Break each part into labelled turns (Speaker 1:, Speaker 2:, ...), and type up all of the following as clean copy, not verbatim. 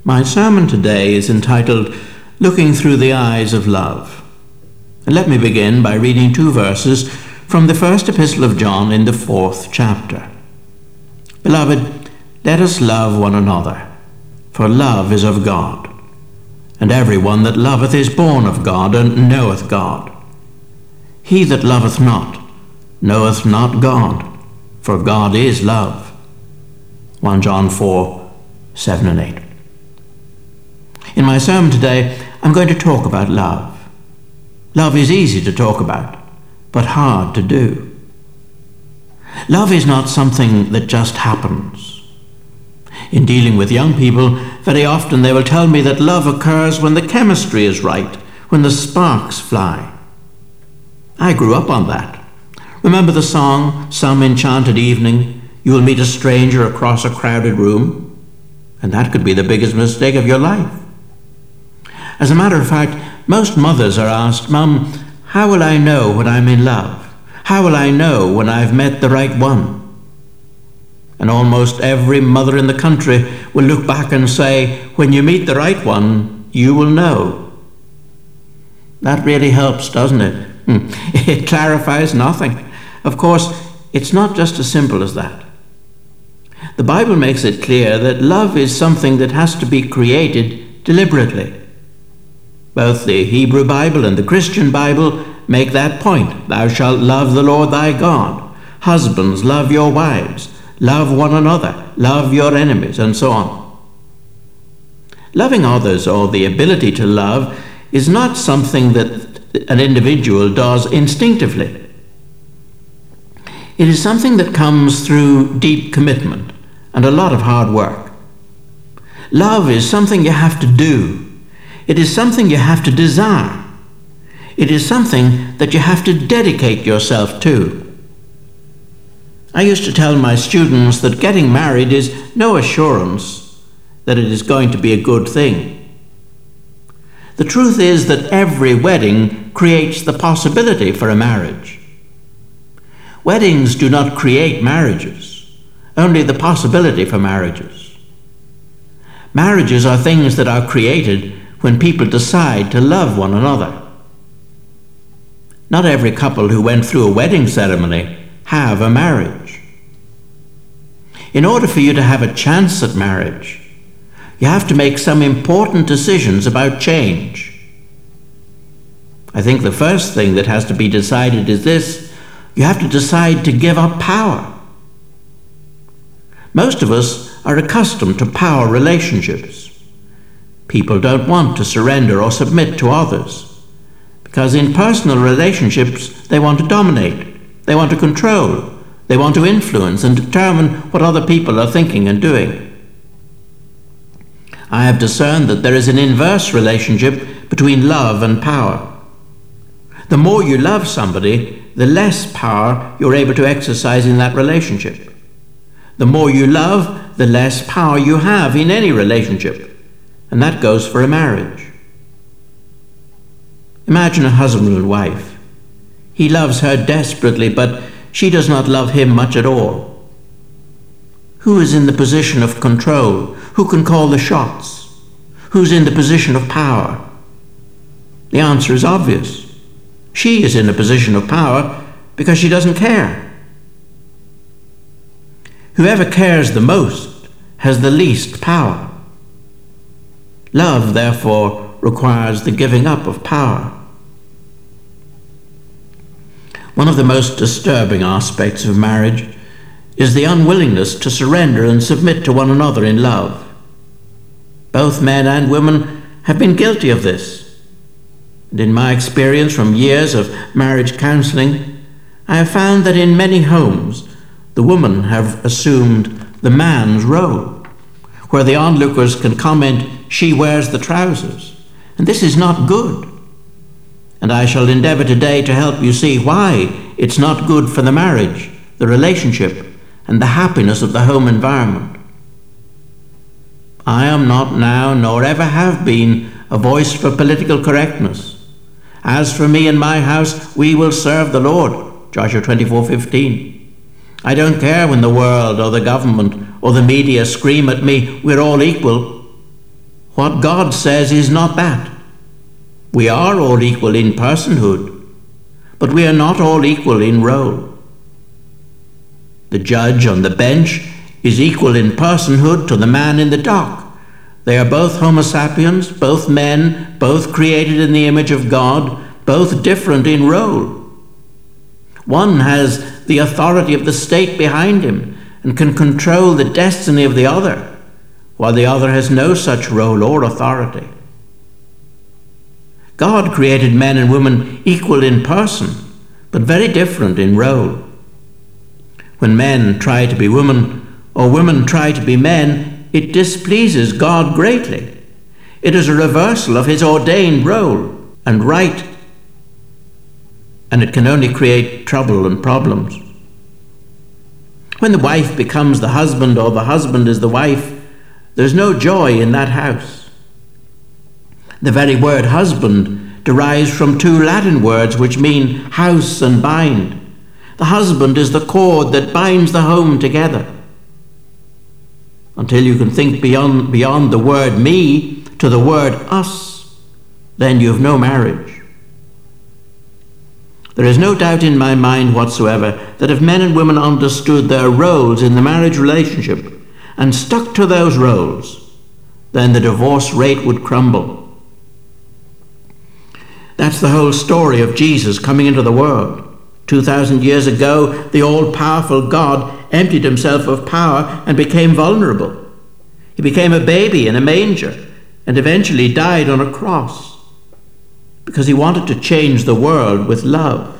Speaker 1: My sermon today is entitled, Looking Through the Eyes of Love. And let me begin by reading 2 verses from the first epistle of John in the 4th chapter. Beloved, let us love one another, for love is of God. And every one that loveth is born of God, and knoweth God. He that loveth not knoweth not God, for God is love. 1 John 4, 7 and 8. In my sermon today, I'm going to talk about love. Love is easy to talk about, but hard to do. Love is not something that just happens. In dealing with young people, very often they will tell me that love occurs when the chemistry is right, when the sparks fly. I grew up on that. Remember the song, Some Enchanted Evening, you will meet a stranger across a crowded room? And that could be the biggest mistake of your life. As a matter of fact, most mothers are asked, Mum, how will I know when I'm in love? How will I know when I've met the right one? And almost every mother in the country will look back and say, when you meet the right one, you will know. That really helps, doesn't it? It clarifies nothing. Of course, it's not just as simple as that. The Bible makes it clear that love is something that has to be created deliberately. Both the Hebrew Bible and the Christian Bible make that point. Thou shalt love the Lord thy God. Husbands, love your wives. Love one another. Love your enemies, and so on. Loving others, or the ability to love, is not something that an individual does instinctively. It is something that comes through deep commitment and a lot of hard work. Love is something you have to do. It is something you have to desire. It is something that you have to dedicate yourself to. I used to tell my students that getting married is no assurance that it is going to be a good thing. The truth is that every wedding creates the possibility for a marriage. Weddings do not create marriages, only the possibility for marriages. Marriages are things that are created when people decide to love one another. Not every couple who went through a wedding ceremony have a marriage. In order for you to have a chance at marriage, you have to make some important decisions about change. I think the first thing that has to be decided is this: you have to decide to give up power. Most of us are accustomed to power relationships. People don't want to surrender or submit to others, because in personal relationships they want to dominate, they want to control, they want to influence and determine what other people are thinking and doing. I have discerned that there is an inverse relationship between love and power. The more you love somebody, the less power you're able to exercise in that relationship. The more you love, the less power you have in any relationship. And that goes for a marriage. Imagine a husband and wife. He loves her desperately, but she does not love him much at all. Who is in the position of control? Who can call the shots? Who's in the position of power? The answer is obvious. She is in a position of power because she doesn't care. Whoever cares the most has the least power. Love, therefore, requires the giving up of power. One of the most disturbing aspects of marriage is the unwillingness to surrender and submit to one another in love. Both men and women have been guilty of this. And in my experience from years of marriage counseling, I have found that in many homes, the women have assumed the man's role, where the onlookers can comment, she wears the trousers. And this is not good. And I shall endeavor today to help you see why it's not good for the marriage, the relationship, and the happiness of the home environment. I am not now, nor ever have been, a voice for political correctness. As for me and my house, we will serve the Lord, Joshua 24:15. I don't care when the world or the government or the media scream at me, we're all equal. What God says is not that. We are all equal in personhood, but we are not all equal in role. The judge on the bench is equal in personhood to the man in the dock. They are both Homo sapiens, both men, both created in the image of God, both different in role. One has the authority of the state behind him and can control the destiny of the other, while the other has no such role or authority. God created men and women equal in person, but very different in role. When men try to be women, or women try to be men, it displeases God greatly. It is a reversal of his ordained role and right, and it can only create trouble and problems. When the wife becomes the husband or the husband is the wife, there's no joy in that house. The very word husband derives from two Latin words which mean house and bind. The husband is the cord that binds the home together. Until you can think beyond the word me to the word us, then you have no marriage. There is no doubt in my mind whatsoever that if men and women understood their roles in the marriage relationship and stuck to those roles, then the divorce rate would crumble. That's the whole story of Jesus coming into the world. 2,000 years ago, the all-powerful God emptied himself of power and became vulnerable. He became a baby in a manger and eventually died on a cross because he wanted to change the world with love.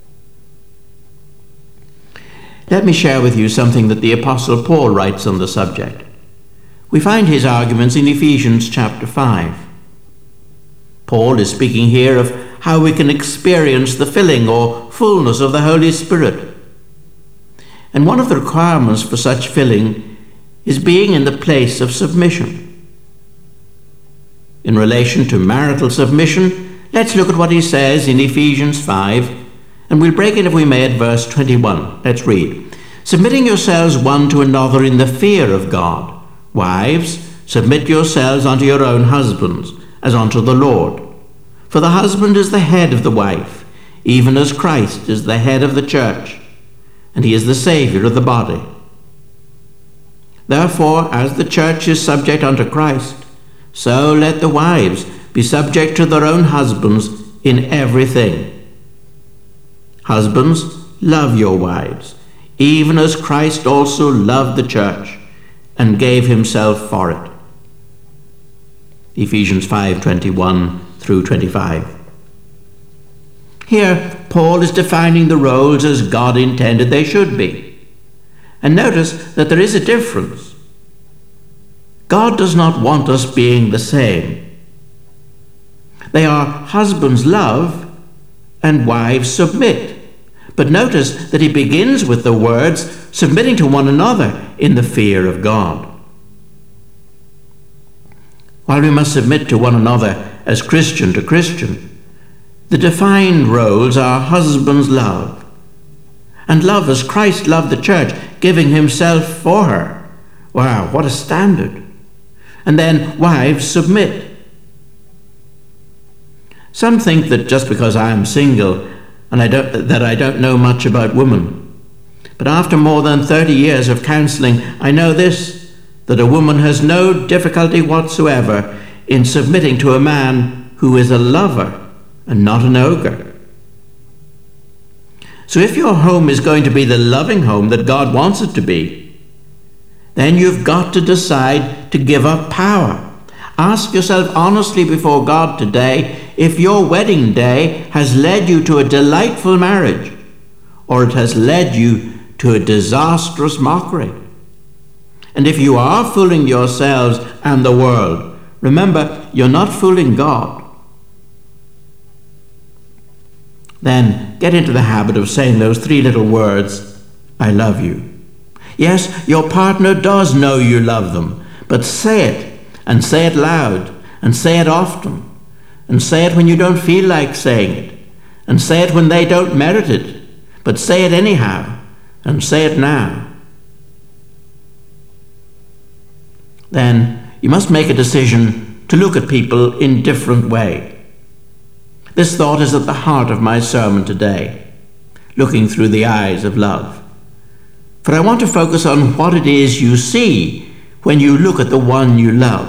Speaker 1: Let me share with you something that the Apostle Paul writes on the subject. We find his arguments in Ephesians chapter 5. Paul is speaking here of how we can experience the filling or fullness of the Holy Spirit. And one of the requirements for such filling is being in the place of submission. In relation to marital submission, let's look at what he says in Ephesians 5, and we'll break it, if we may, at verse 21. Let's read. Submitting yourselves one to another in the fear of God. Wives, submit yourselves unto your own husbands, as unto the Lord. For the husband is the head of the wife, even as Christ is the head of the church, and he is the Saviour of the body. Therefore, as the church is subject unto Christ, so let the wives be subject to their own husbands in everything. Husbands, love your wives, even as Christ also loved the church and gave himself for it. Ephesians 5:21 through 25. Here, Paul is defining the roles as God intended they should be. And notice that there is a difference. God does not want us being the same. They are husbands love and wives submit. But notice that he begins with the words submitting to one another in the fear of God. While we must submit to one another as Christian to Christian, the defined roles are husbands love, and love as Christ loved the church, giving himself for her. Wow, what a standard. And then wives submit. Some think that just because I am single and I don't know much about women. But after more than 30 years of counseling, I know this, that a woman has no difficulty whatsoever in submitting to a man who is a lover and not an ogre. So if your home is going to be the loving home that God wants it to be, then you've got to decide to give up power. Ask yourself honestly before God today if your wedding day has led you to a delightful marriage, or it has led you to a disastrous mockery. And if you are fooling yourselves and the world, remember, you're not fooling God. Then get into the habit of saying those 3 little words, I love you. Yes, your partner does know you love them, but say it, and say it loud, and say it often, and say it when you don't feel like saying it, and say it when they don't merit it, but say it anyhow, and say it now. Then you must make a decision to look at people in different way. This thought is at the heart of my sermon today, looking through the eyes of love. For I want to focus on what it is you see when you look at the one you love.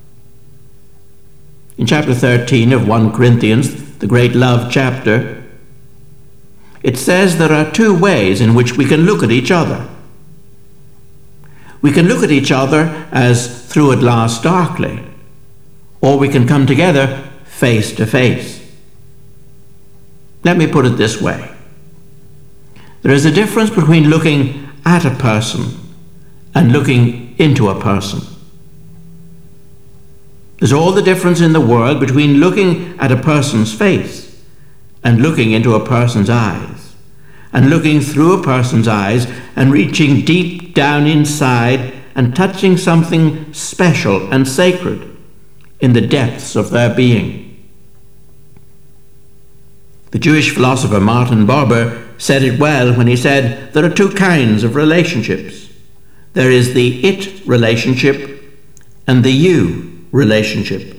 Speaker 1: In chapter 13 of 1 Corinthians, the great love chapter, it says there are two ways in which we can look at each other. We can look at each other as through a glass darkly, or we can come together face to face. Let me put it this way. There is a difference between looking at a person and looking into a person. There's all the difference in the world between looking at a person's face and looking into a person's eyes, and looking through a person's eyes and reaching deep down inside and touching something special and sacred in the depths of their being. The Jewish philosopher Martin Buber said it well when he said there are two kinds of relationships. There is the it relationship and the you relationship.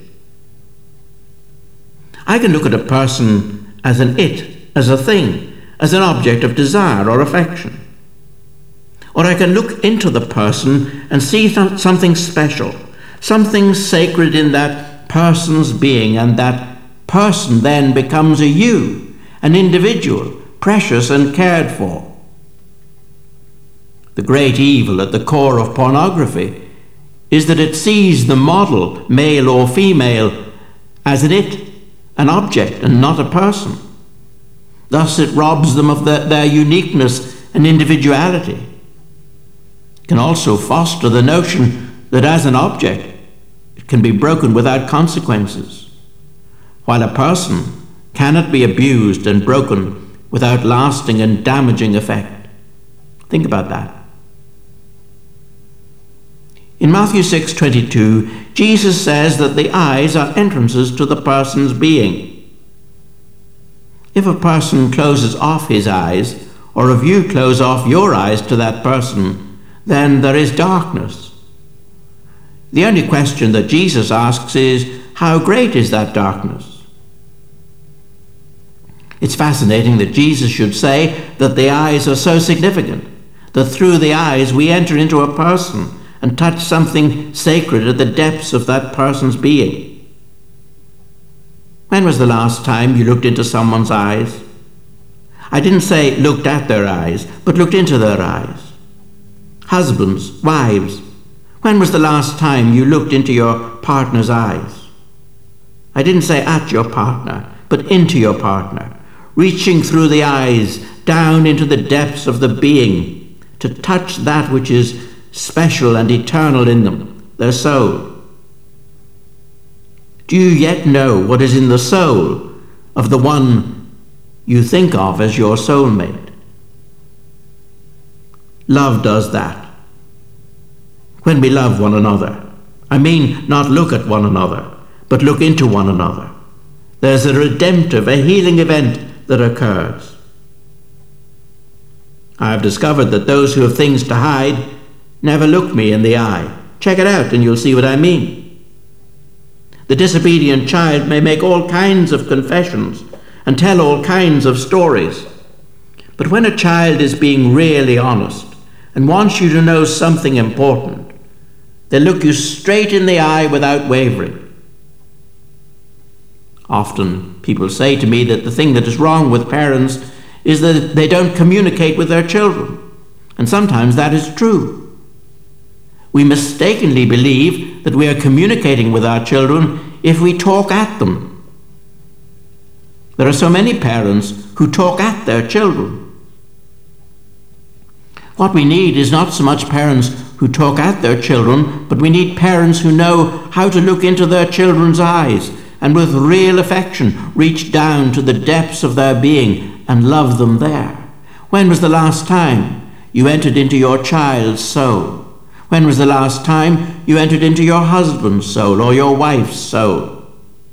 Speaker 1: I can look at a person as an it, as a thing, as an object of desire or affection. Or I can look into the person and see something special, something sacred in that person's being, and that person then becomes a you, an individual, precious and cared for. The great evil at the core of pornography is that it sees the model, male or female, as an it, an object, and not a person. Thus it robs them of their uniqueness and individuality. It can also foster the notion that as an object, it can be broken without consequences, while a person cannot be abused and broken without lasting and damaging effect. Think about that. In Matthew 6:22, Jesus says that the eyes are entrances to the person's being. If a person closes off his eyes, or if you close off your eyes to that person, then there is darkness. The only question that Jesus asks is, how great is that darkness? It's fascinating that Jesus should say that the eyes are so significant, that through the eyes we enter into a person and touch something sacred at the depths of that person's being. When was the last time you looked into someone's eyes? I didn't say looked at their eyes, but looked into their eyes. Husbands, wives, when was the last time you looked into your partner's eyes? I didn't say at your partner, but into your partner, reaching through the eyes down into the depths of the being to touch that which is special and eternal in them, their soul. Do you yet know what is in the soul of the one you think of as your soulmate? Love does that. When we love one another, I mean not look at one another, but look into one another, there's a redemptive, a healing event that occurs. I have discovered that those who have things to hide never look me in the eye. Check it out and you'll see what I mean. The disobedient child may make all kinds of confessions and tell all kinds of stories. But when a child is being really honest and wants you to know something important, they look you straight in the eye without wavering. Often people say to me that the thing that is wrong with parents is that they don't communicate with their children. And sometimes that is true. We mistakenly believe that we are communicating with our children if we talk at them. There are so many parents who talk at their children. What we need is not so much parents who talk at their children, but we need parents who know how to look into their children's eyes and with real affection reach down to the depths of their being and love them there. When was the last time you entered into your child's soul? When was the last time you entered into your husband's soul or your wife's soul?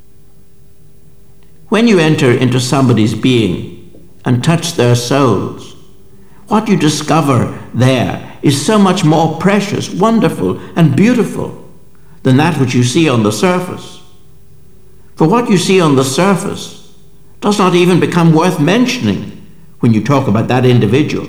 Speaker 1: When you enter into somebody's being and touch their souls, what you discover there is so much more precious, wonderful, and beautiful than that which you see on the surface. For what you see on the surface does not even become worth mentioning when you talk about that individual.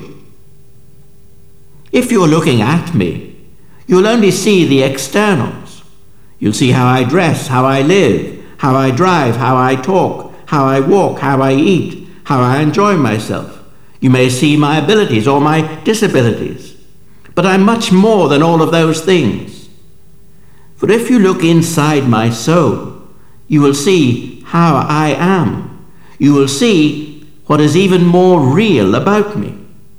Speaker 1: If you're looking at me, you'll only see the externals. You'll see how I dress, how I live, how I drive, how I talk, how I walk, how I eat, how I enjoy myself. You may see my abilities or my disabilities, but I'm much more than all of those things. For if you look inside my soul, you will see how I am. You will see what is even more real about me.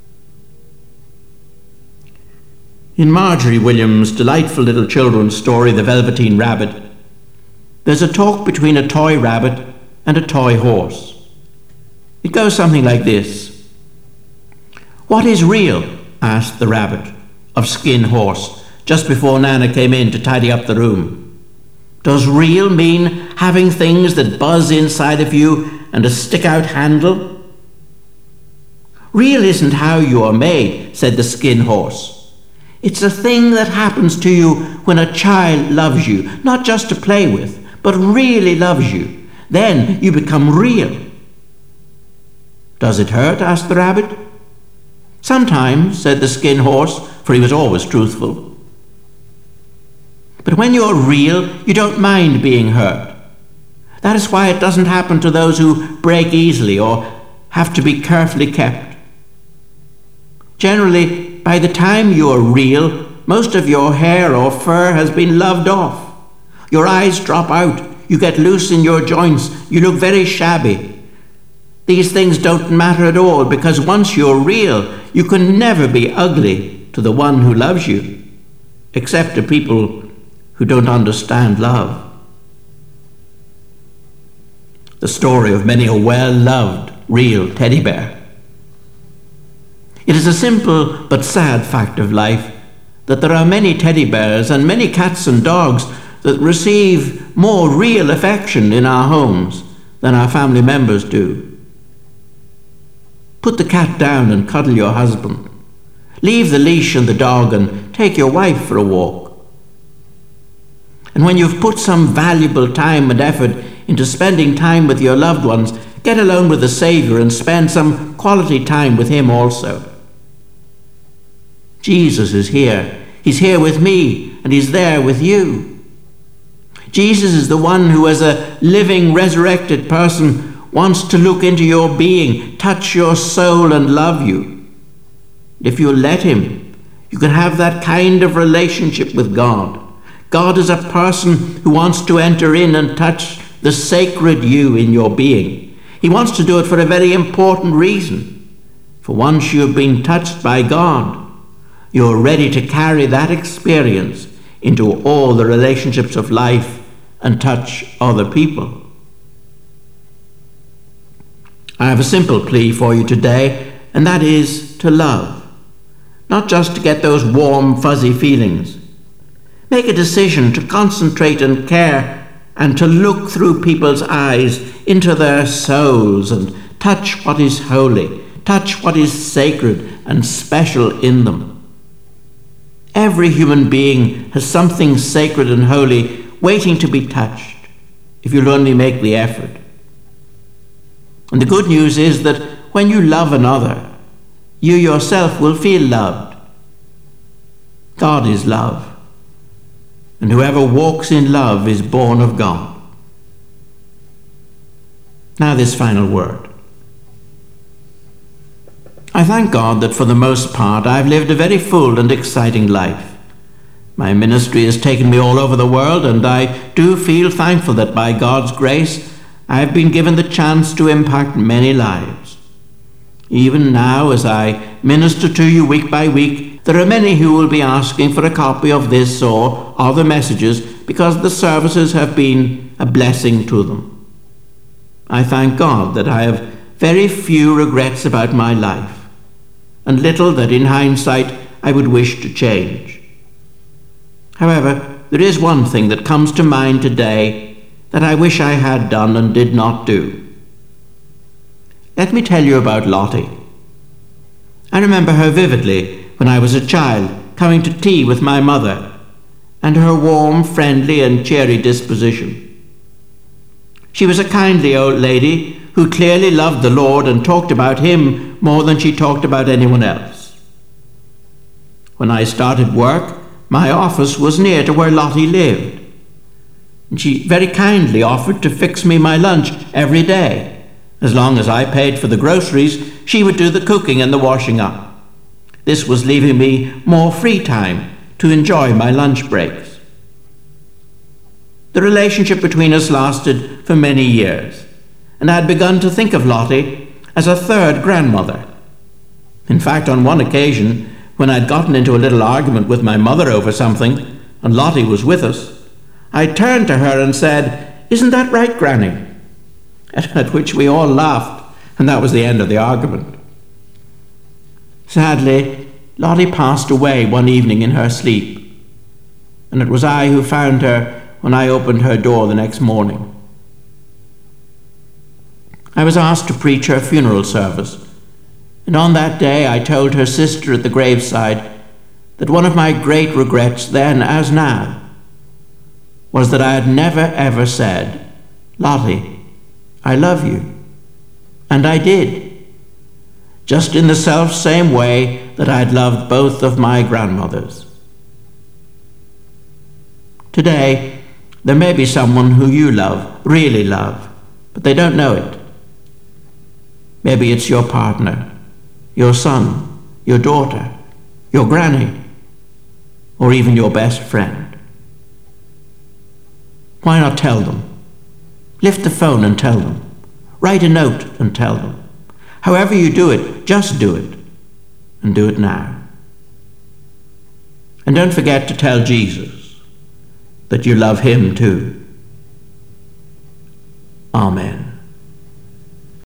Speaker 1: In Marjorie Williams' delightful little children's story, The Velveteen Rabbit, there's a talk between a toy rabbit and a toy horse. It goes something like this. "What is real?" asked the rabbit of Skin Horse just before Nana came in to tidy up the room. "Does real mean having things that buzz inside of you and a stick-out handle?" "Real isn't how you are made," said the Skin Horse. "It's a thing that happens to you when a child loves you, not just to play with, but really loves you. Then you become real." "Does it hurt?" asked the rabbit. "Sometimes," said the Skin Horse, for he was always truthful. "But when you're real, you don't mind being hurt. That is why it doesn't happen to those who break easily or have to be carefully kept. Generally, by the time you are real, most of your hair or fur has been loved off. Your eyes drop out, you get loose in your joints, you look very shabby. These things don't matter at all, because once you're real, you can never be ugly to the one who loves you, except to people who don't understand love." The story of many a well-loved, real teddy bear. It is a simple but sad fact of life that there are many teddy bears and many cats and dogs that receive more real affection in our homes than our family members do. Put the cat down and cuddle your husband. Leave the leash and the dog and take your wife for a walk. And when you've put some valuable time and effort into spending time with your loved ones, get alone with the Savior and spend some quality time with him also. Jesus is here. He's here with me, and he's there with you. Jesus is the one who, as a living, resurrected person, wants to look into your being, touch your soul, and love you. If you let him, you can have that kind of relationship with God. God is a person who wants to enter in and touch the sacred you in your being. He wants to do it for a very important reason. For once you have been touched by God, you're ready to carry that experience into all the relationships of life and touch other people. I have a simple plea for you today, and that is to love, not just to get those warm, fuzzy feelings. Make a decision to concentrate and care and to look through people's eyes into their souls and touch what is holy, touch what is sacred and special in them. Every human being has something sacred and holy waiting to be touched, if you'll only make the effort. And the good news is that when you love another, you yourself will feel loved. God is love, and whoever walks in love is born of God. Now this final word. I thank God that for the most part I've lived a very full and exciting life. My ministry has taken me all over the world, and I do feel thankful that by God's grace I've been given the chance to impact many lives. Even now, as I minister to you week by week, there are many who will be asking for a copy of this or other messages because the services have been a blessing to them. I thank God that I have very few regrets about my life, and little that in hindsight I would wish to change. However, there is one thing that comes to mind today that I wish I had done and did not do. Let me tell you about Lottie. I remember her vividly when I was a child, coming to tea with my mother, and her warm, friendly, and cheery disposition. She was a kindly old lady who clearly loved the Lord and talked about Him more than she talked about anyone else. When I started work, my office was near to where Lottie lived, and she very kindly offered to fix me my lunch every day. As long as I paid for the groceries, she would do the cooking and the washing up. This was leaving me more free time to enjoy my lunch breaks. The relationship between us lasted for many years, and I had begun to think of Lottie as a third grandmother. In fact, on one occasion, when I'd gotten into a little argument with my mother over something, and Lottie was with us, I turned to her and said, "Isn't that right, Granny?" At which we all laughed, and that was the end of the argument. Sadly, Lottie passed away one evening in her sleep, and it was I who found her when I opened her door the next morning. I was asked to preach her funeral service, and on that day I told her sister at the graveside that one of my great regrets then as now was that I had never ever said, "Lottie, I love you." And I did, just in the self-same way that I had loved both of my grandmothers. Today, there may be someone who you love, really love, but they don't know it. Maybe it's your partner, your son, your daughter, your granny, or even your best friend. Why not tell them? Lift the phone and tell them. Write a note and tell them. However you do it, just do it, and do it now. And don't forget to tell Jesus that you love Him too. Amen.